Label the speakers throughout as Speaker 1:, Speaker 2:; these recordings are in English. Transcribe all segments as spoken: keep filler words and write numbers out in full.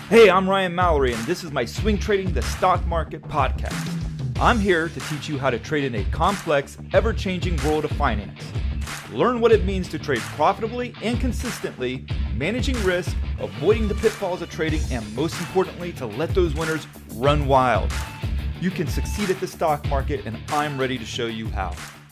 Speaker 1: Hey, I'm Ryan Mallory, and this is my Swing Trading the Stock Market podcast. I'm here to teach you how to trade in a complex, ever-changing world of finance. Learn what it means to trade profitably and consistently, managing risk, avoiding the pitfalls of trading, and most importantly, to let those winners run wild. You can succeed at the stock market, and I'm ready to show you how.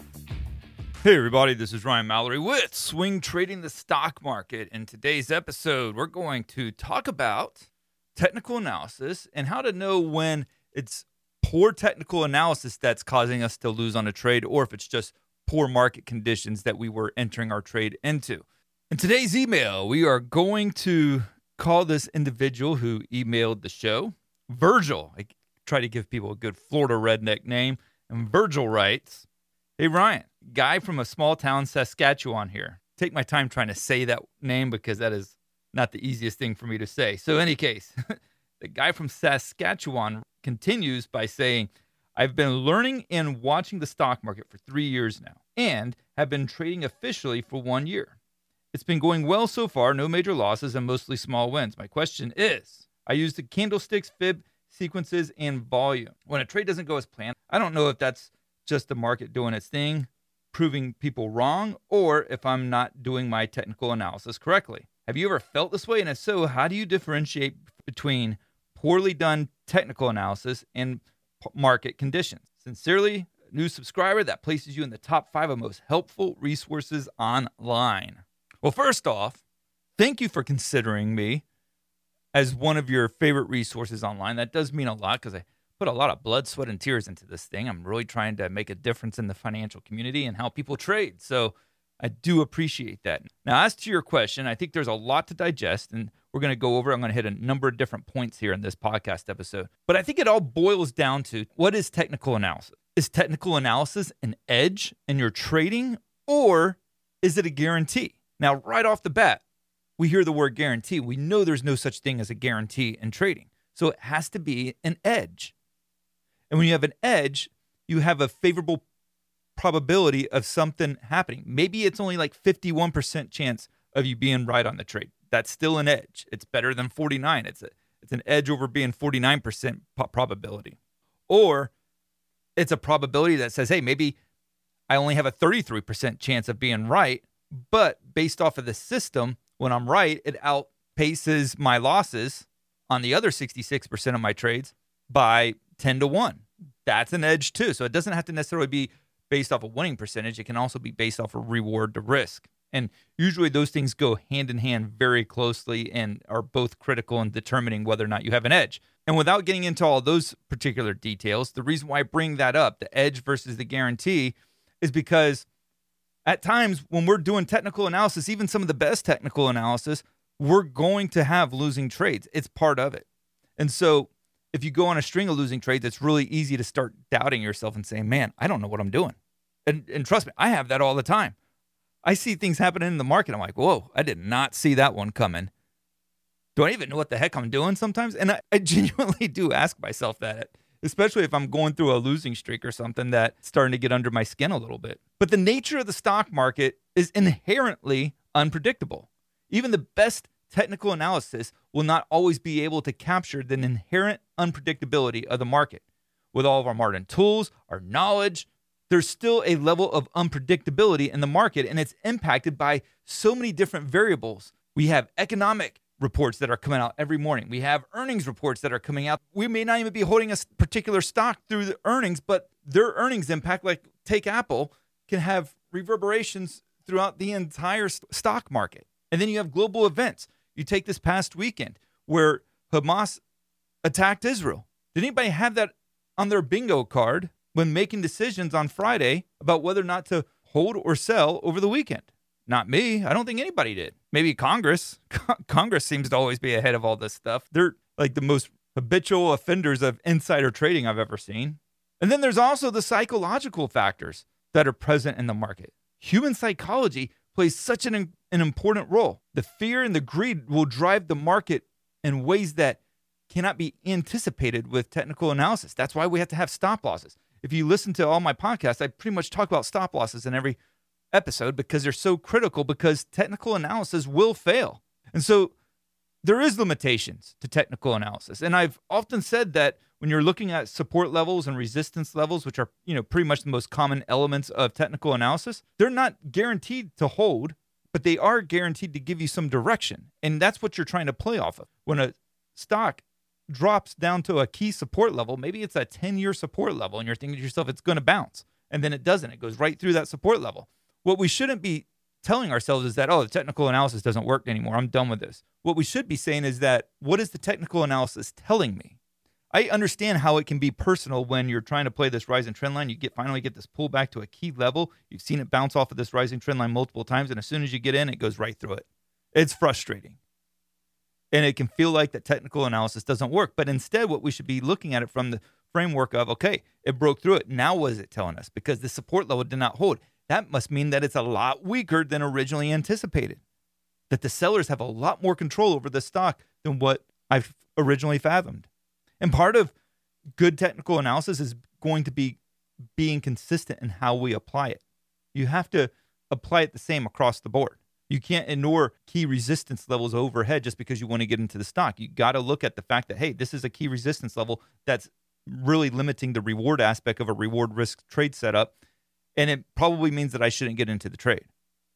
Speaker 1: Hey everybody, this is Ryan Mallory with Swing Trading the Stock Market. In today's episode, we're going to talk about technical analysis and how to know when it's poor technical analysis that's causing us to lose on a trade, or if it's just poor market conditions that we were entering our trade into. In today's email, we are going to call this individual who emailed the show Virgil. I try to give people a good Florida redneck name, and Virgil writes, "Hey Ryan, guy from a small town, Saskatchewan here." Take my time trying to say that name because that is not the easiest thing for me to say. So in any case, the guy from Saskatchewan continues by saying, "I've been learning and watching the stock market for three years now and have been trading officially for one year. It's been going well so far, no major losses and mostly small wins. My question is, I use the candlesticks, fib, sequences, and volume. When a trade doesn't go as planned, I don't know if that's just the market doing its thing, proving people wrong, or if I'm not doing my technical analysis correctly. Have you ever felt this way? And if so, how do you differentiate between poorly done technical analysis and p- market conditions? Sincerely, a new subscriber that places you in the top five of most helpful resources online." Well, first off, thank you for considering me as one of your favorite resources online. That does mean a lot because I put a lot of blood, sweat, and tears into this thing. I'm really trying to make a difference in the financial community and how people trade. So I do appreciate that. Now, as to your question, I think there's a lot to digest, and we're going to go over. I'm going to hit a number of different points here in this podcast episode. But I think it all boils down to, what is technical analysis? Is technical analysis an edge in your trading, or is it a guarantee? Now, right off the bat, we hear the word guarantee. We know there's no such thing as a guarantee in trading. So it has to be an edge. And when you have an edge, you have a favorable probability of something happening. Maybe it's only like fifty-one percent chance of you being right on the trade. That's still an edge. It's better than forty-nine. It's a, it's an edge over being forty-nine percent probability. Or it's a probability that says, hey, maybe I only have a thirty-three percent chance of being right, but based off of the system, when I'm right, it outpaces my losses on the other sixty-six percent of my trades by ten to one. That's an edge too. So it doesn't have to necessarily be based off a winning percentage. It can also be based off of reward to risk. And usually those things go hand in hand very closely and are both critical in determining whether or not you have an edge. And without getting into all those particular details, the reason why I bring that up, the edge versus the guarantee, is because at times when we're doing technical analysis, even some of the best technical analysis, we're going to have losing trades. It's part of it. And so if you go on a string of losing trades, it's really easy to start doubting yourself and saying, man, I don't know what I'm doing. And, and trust me, I have that all the time. I see things happening in the market. I'm like, whoa, I did not see that one coming. Do I even know what the heck I'm doing sometimes? And I, I genuinely do ask myself that, especially if I'm going through a losing streak or something that's starting to get under my skin a little bit. But the nature of the stock market is inherently unpredictable. Even the best technical analysis will not always be able to capture the inherent unpredictability of the market. With all of our modern tools, our knowledge, there's still a level of unpredictability in the market, and it's impacted by so many different variables. We have economic reports that are coming out every morning. We have earnings reports that are coming out. We may not even be holding a particular stock through the earnings, but their earnings impact, like take Apple, can have reverberations throughout the entire stock market. And then you have global events. You take this past weekend where Hamas attacked Israel. Did anybody have that on their bingo card when making decisions on Friday about whether or not to hold or sell over the weekend? Not me. I don't think anybody did. Maybe Congress. Congress seems to always be ahead of all this stuff. They're like the most habitual offenders of insider trading I've ever seen. And then there's also the psychological factors that are present in the market. Human psychology plays such an, an important role. The fear and the greed will drive the market in ways that cannot be anticipated with technical analysis. That's why we have to have stop losses. If you listen to all my podcasts, I pretty much talk about stop losses in every episode because they're so critical, because technical analysis will fail. And so there is limitations to technical analysis. And I've often said that when you're looking at support levels and resistance levels, which are, you know, pretty much the most common elements of technical analysis, they're not guaranteed to hold, but they are guaranteed to give you some direction. And that's what you're trying to play off of. When a stock drops down to a key support level, maybe it's a ten-year support level, and you're thinking to yourself, it's going to bounce. And then it doesn't. It goes right through that support level. What we shouldn't be telling ourselves is that, oh, the technical analysis doesn't work anymore. I'm done with this. What we should be saying is that, what is the technical analysis telling me? I understand how it can be personal when you're trying to play this rising trend line. You get finally get this pullback to a key level. You've seen it bounce off of this rising trend line multiple times, and as soon as you get in, it goes right through it. It's frustrating. And it can feel like that technical analysis doesn't work. But instead, what we should be looking at it from the framework of, okay, it broke through it. Now what is it telling us? Because the support level did not hold. That must mean that it's a lot weaker than originally anticipated, that the sellers have a lot more control over the stock than what I've originally fathomed. And part of good technical analysis is going to be being consistent in how we apply it. You have to apply it the same across the board. You can't ignore key resistance levels overhead just because you want to get into the stock. You got to look at the fact that, hey, this is a key resistance level that's really limiting the reward aspect of a reward risk trade setup. And it probably means that I shouldn't get into the trade.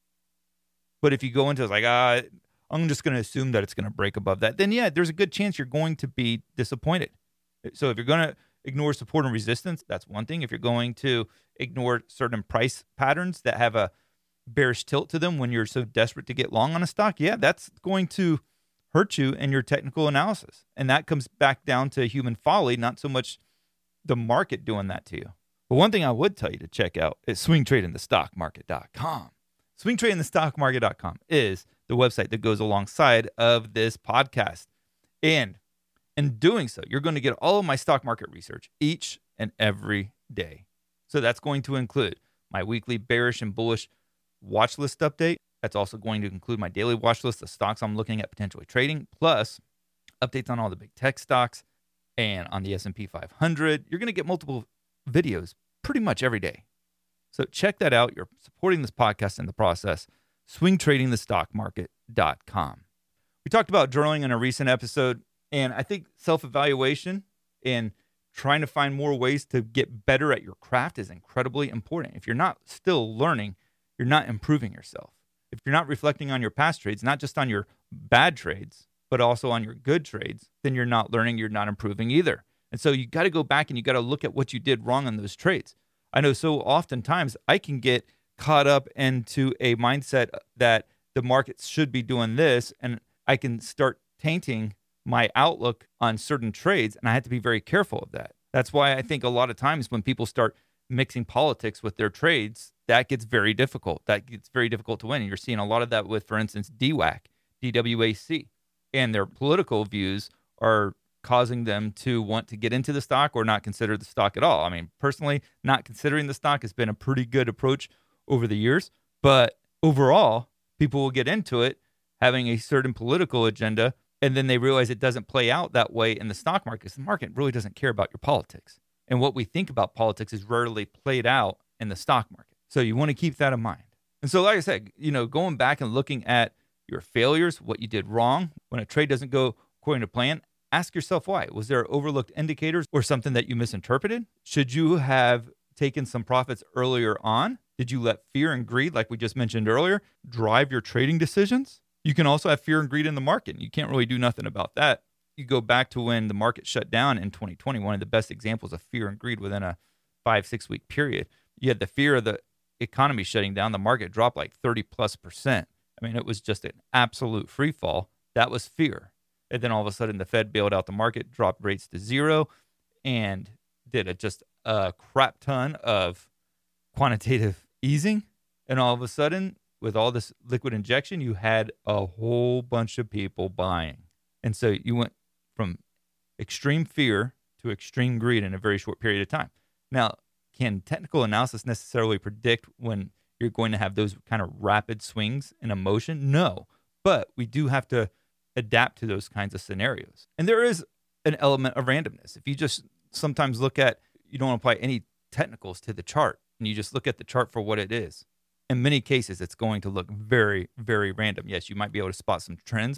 Speaker 1: But if you go into it like, ah, I'm just going to assume that it's going to break above that, then yeah, there's a good chance you're going to be disappointed. So if you're going to ignore support and resistance, that's one thing. If you're going to ignore certain price patterns that have a bearish tilt to them when you're so desperate to get long on a stock, yeah, that's going to hurt you in your technical analysis. And that comes back down to human folly, not so much the market doing that to you. But one thing I would tell you to check out is swing trading the stock market dot com. swing trading the stock market dot com is the website that goes alongside of this podcast. And in doing so, you're going to get all of my stock market research each and every day. So that's going to include my weekly bearish and bullish watch list update. That's also going to include my daily watch list of stocks I'm looking at potentially trading, plus updates on all the big tech stocks and on the S and P five hundred. You're going to get multiple videos pretty much every day. So check that out. You're supporting this podcast in the process. swing trading the stock market dot com. We talked about journaling in a recent episode, and I think self-evaluation and trying to find more ways to get better at your craft is incredibly important. If you're not still learning, you're not improving yourself. If you're not reflecting on your past trades, not just on your bad trades, but also on your good trades, then you're not learning, you're not improving either. And so you got to go back and you got to look at what you did wrong on those trades. I know so oftentimes I can get caught up into a mindset that the market should be doing this, and I can start tainting my outlook on certain trades, and I have to be very careful of that. That's why I think a lot of times when people start mixing politics with their trades, that gets very difficult. That gets very difficult to win. And you're seeing a lot of that with, for instance, D WAC, D W A C, and their political views are causing them to want to get into the stock or not consider the stock at all. I mean, personally, not considering the stock has been a pretty good approach over the years, but overall, people will get into it having a certain political agenda, and then they realize it doesn't play out that way in the stock market. The market really doesn't care about your politics. And what we think about politics is rarely played out in the stock market. So you want to keep that in mind. And so, like I said, you know, going back and looking at your failures, what you did wrong, when a trade doesn't go according to plan, ask yourself why. Was there overlooked indicators or something that you misinterpreted? Should you have taken some profits earlier on? Did you let fear and greed, like we just mentioned earlier, drive your trading decisions? You can also have fear and greed in the market, and you can't really do nothing about that. You go back to when the market shut down in twenty twenty, one of the best examples of fear and greed within a five, six week period. You had the fear of the economy shutting down. The market dropped like thirty plus percent. I mean, it was just an absolute free fall. That was fear. And then all of a sudden the Fed bailed out the market, dropped rates to zero, and did a, just a crap ton of quantitative easing. And all of a sudden, with all this liquid injection, you had a whole bunch of people buying. And so you went from extreme fear to extreme greed in a very short period of time. Now, can technical analysis necessarily predict when you're going to have those kind of rapid swings in emotion? No, but we do have to adapt to those kinds of scenarios. And there is an element of randomness. If you just sometimes look at, you don't apply any technicals to the chart, and you just look at the chart for what it is. In many cases, it's going to look very, very random. Yes, you might be able to spot some trends, but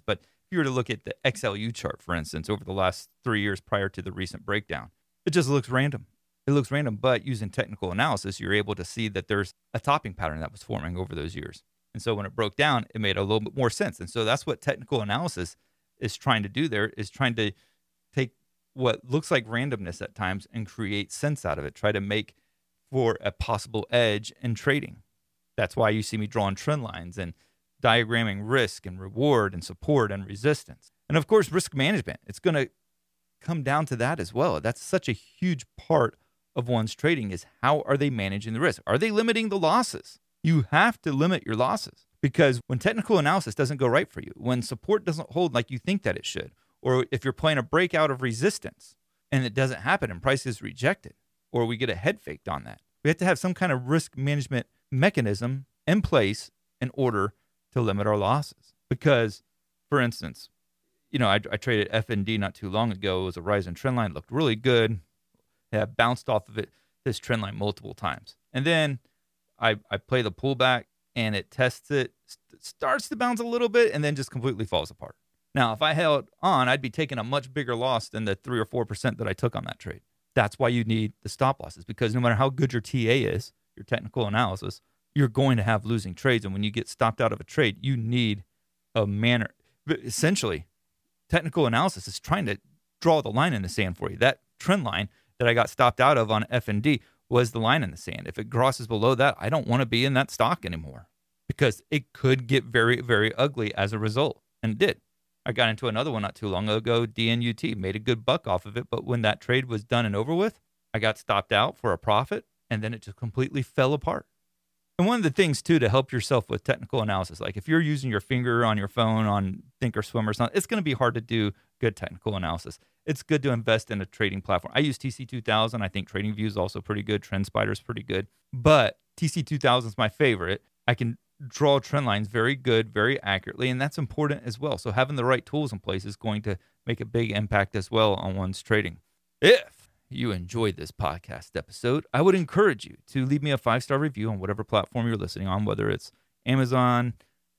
Speaker 1: you were to look at the X L U chart, for instance, over the last three years prior to the recent breakdown, it just looks random. It looks random, but using technical analysis, you're able to see that there's a topping pattern that was forming over those years. And so when it broke down, it made a little bit more sense. And so that's what technical analysis is trying to do there, is trying to take what looks like randomness at times and create sense out of it, try to make for a possible edge in trading. That's why you see me drawing trend lines and diagramming risk and reward and support and resistance. And of course, risk management. It's going to come down to that as well. That's such a huge part of one's trading, is how are they managing the risk? Are they limiting the losses? You have to limit your losses, because when technical analysis doesn't go right for you, when support doesn't hold like you think that it should, or if you're playing a breakout of resistance and it doesn't happen and price is rejected, or we get a head faked on that, we have to have some kind of risk management mechanism in place in order to limit our losses. Because, for instance, you know, I, I traded F N D not too long ago. It was a rising trend line, looked really good. Yeah, bounced off of it, this trend line multiple times. And then I, I play the pullback and it tests it, st- starts to bounce a little bit, and then just completely falls apart. Now, if I held on, I'd be taking a much bigger loss than the three or four percent that I took on that trade. That's why you need the stop losses, because no matter how good your T A is, your technical analysis, you're going to have losing trades. And when you get stopped out of a trade, you need a manner. Essentially, technical analysis is trying to draw the line in the sand for you. That trend line that I got stopped out of on F N D was the line in the sand. If it crosses below that, I don't want to be in that stock anymore, because it could get very, very ugly as a result. And it did. I got into another one not too long ago, D N U T, made a good buck off of it. But when that trade was done and over with, I got stopped out for a profit, and then it just completely fell apart. And one of the things, too, to help yourself with technical analysis, like if you're using your finger on your phone on Thinkorswim or something, it's going to be hard to do good technical analysis. It's good to invest in a trading platform. I use T C two thousand. I think TradingView is also pretty good. TrendSpider is pretty good. But T C two thousand is my favorite. I can draw trend lines very good, very accurately, and that's important as well. So having the right tools in place is going to make a big impact as well on one's trading. If you enjoyed this podcast episode, I would encourage you to leave me a five-star review on whatever platform you're listening on, whether it's Amazon,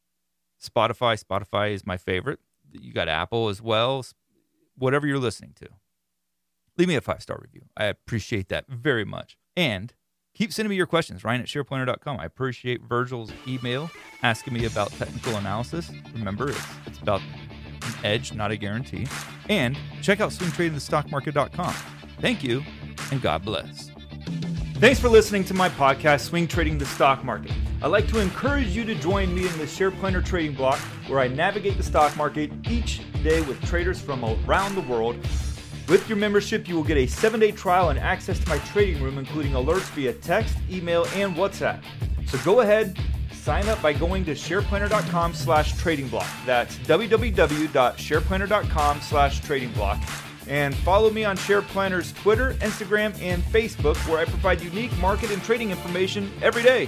Speaker 1: Spotify. Spotify is my favorite. You got Apple as well. Whatever you're listening to, leave me a five-star review. I appreciate that very much. And keep sending me your questions, Ryan at SharePlanner dot com. I appreciate Virgil's email asking me about technical analysis. Remember, it's, it's about an edge, not a guarantee. And check out swing trading the stock market dot com. Thank you, and God bless. Thanks for listening to my podcast, Swing Trading the Stock Market. I'd like to encourage you to join me in the SharePlanner Trading Block, where I navigate the stock market each day with traders from around the world. With your membership, you will get a seven-day trial and access to my trading room, including alerts via text, email, and WhatsApp. So go ahead, sign up by going to SharePlanner dot com slash trading block. That's w w w dot SharePlanner dot com slash trading block. And follow me on SharePlanner's Twitter, Instagram, and Facebook, where I provide unique market and trading information every day.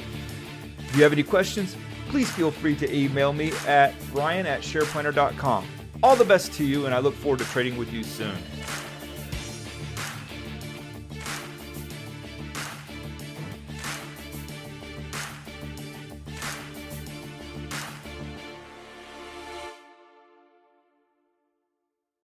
Speaker 1: If you have any questions, please feel free to email me at Ryan at SharePlanner dot com. All the best to you, and I look forward to trading with you soon.